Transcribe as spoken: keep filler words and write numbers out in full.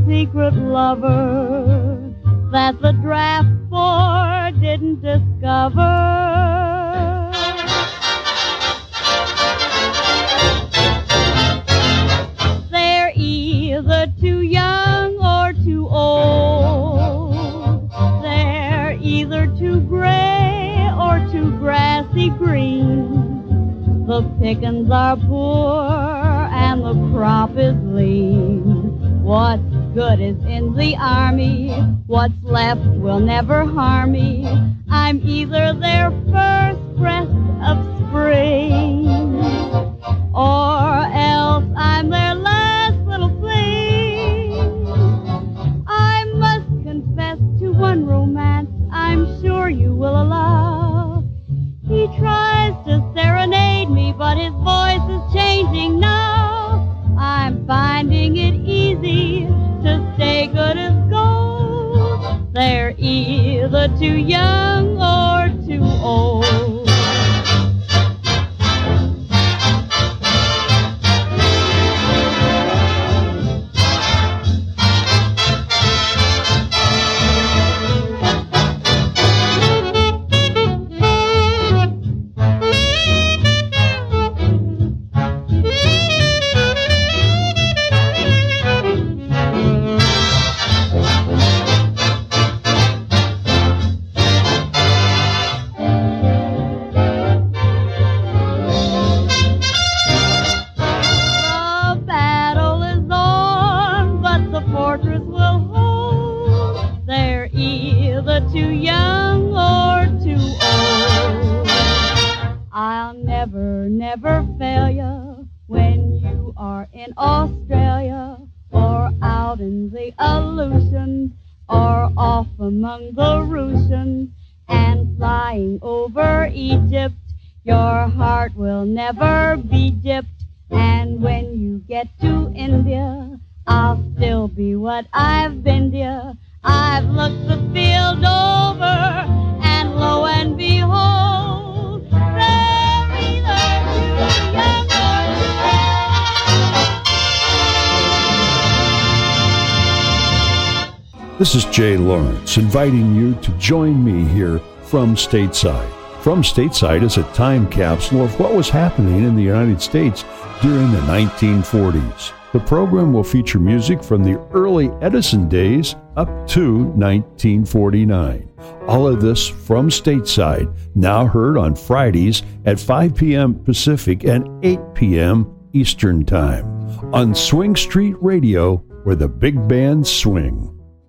secret lover that the draft board didn't discover. They're either too young or too old. They're either too gray or too grassy green. The pickings are poor and the crop is lean. What's good is in the army. What's left will never harm me. I'm either their first breath of spring, or else I'm their last little fling. I must confess to one romance I'm sure you will allow. He tries to serenade me, but his voice is changing now. I'm finding it easy to stay good as gold. They're either too young or too old. Too young or too old. I'll never, never fail you when you are in Australia or out in the Aleutians or off among the Russians and flying over Egypt. Your heart will never be gypped, and when you get to India, I'll still be what I've been, dear. I've looked the field over, and lo and behold, they're either too young or too old. This is Jay Lawrence inviting you to join me here from Stateside. From Stateside is a time capsule of what was happening in the United States during the nineteen forties. The program will feature music from the early Edison days up to nineteen forty-nine. All of this from Stateside, now heard on Fridays at five p.m. Pacific and eight p.m. Eastern Time on Swing Street Radio, where the big bands swing.